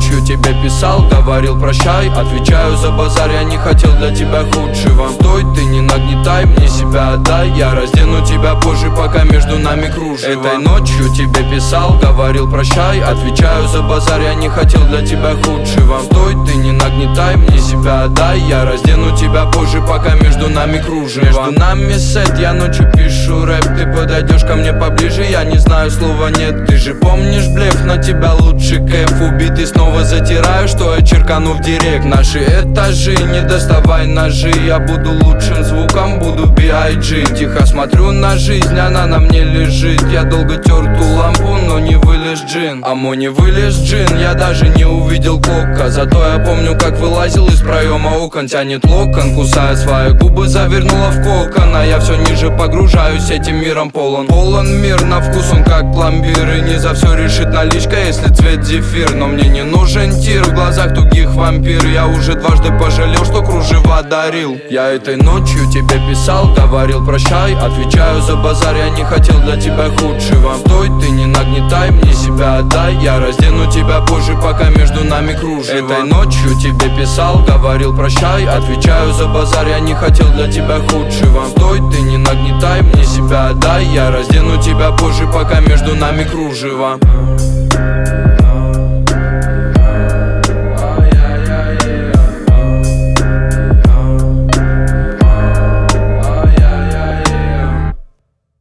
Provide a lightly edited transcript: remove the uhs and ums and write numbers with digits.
ночью тебе писал, говорил прощай. Отвечаю за базар, я не хотел для тебя худшего. Стой, ты не нагнетай, мне себя отдай. Я раздену тебя позже, пока между нами кружево. Этой ночью тебе писал, говорил прощай. Отвечаю за базар, я не хотел для тебя худшего. Стой, ты не нагнетай, мне себя отдай. Я раздену тебя позже, пока между нами кружево. Между нами сет, я ночью пишу рэп. Ты подойдешь ко мне поближе, я не знаю слова нет. Ты же помнишь блеф, на тебя лучше кэф. Убитый снова затираю, что я черкану в директ. Наши этажи, не доставай ножи. Я буду лучшим звуком, буду B.I.G. Тихо смотрю на жизнь, она на мне лежит. Я долго тер ту лампу, но не вылез джин. А мой не вылез джин, я даже не увидел клока. Зато я помню, как вылазил из проема окон. Тянет локон, кусая свои губы, завернула в кокон. А я все ниже погружаюсь, этим миром полон. Полон мир, на вкус он как пломбир. И не за все решит наличка, если цвет зефир. Но мне не нужен тир, в глазах тугих вампир. Я уже дважды пожалел, что кружева дарил. Я этой ночью тебе писал, говорил прощай. Отвечаю за базар, я не хотел для тебя худшего. Стой, ты не нагнетай, мне себя отдай. Я раздену тебя позже, пока между нами кружево. Этой ночью тебе писал, говорил прощай. Отвечаю за базар, я не хотел для тебя худшего. Стой, ты не нагнетай, мне себя отдай. Я раздену тебя позже, пока между нами кружево.